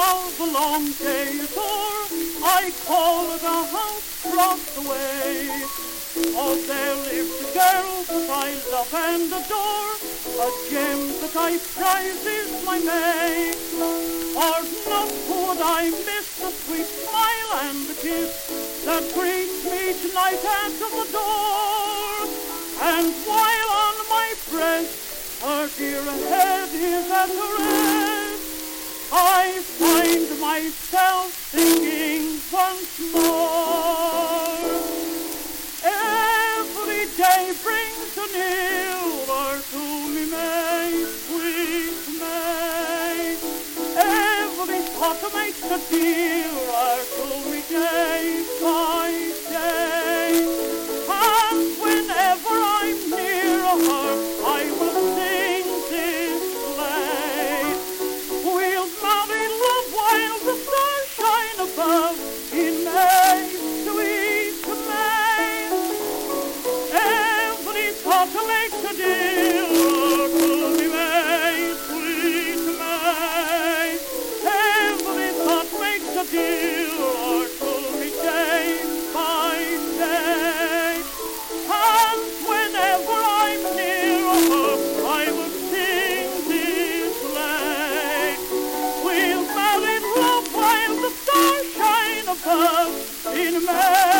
of the long day's o'er, I call at a house across the way. Oh, there lives a girl that I love and adore, a gem that I prize is my May. For not would I miss the sweet smile and the kiss that greets me tonight at the door. And while on my breast her dear head is at rest, I find myself thinking once more. Every day brings a nearer to me, May, sweet May. Every thought makes a dearer to me day by day. And whenever I'm near her, I will sing this lay. We'll marry love while the stars shine above in May, sweet May. Every thought makes a dearer to me, May, sweet May. Every thought makes a dearer to me day by day. And whenever I'm near her, I will sing this lay. We'll marry love while the stars shine above in May.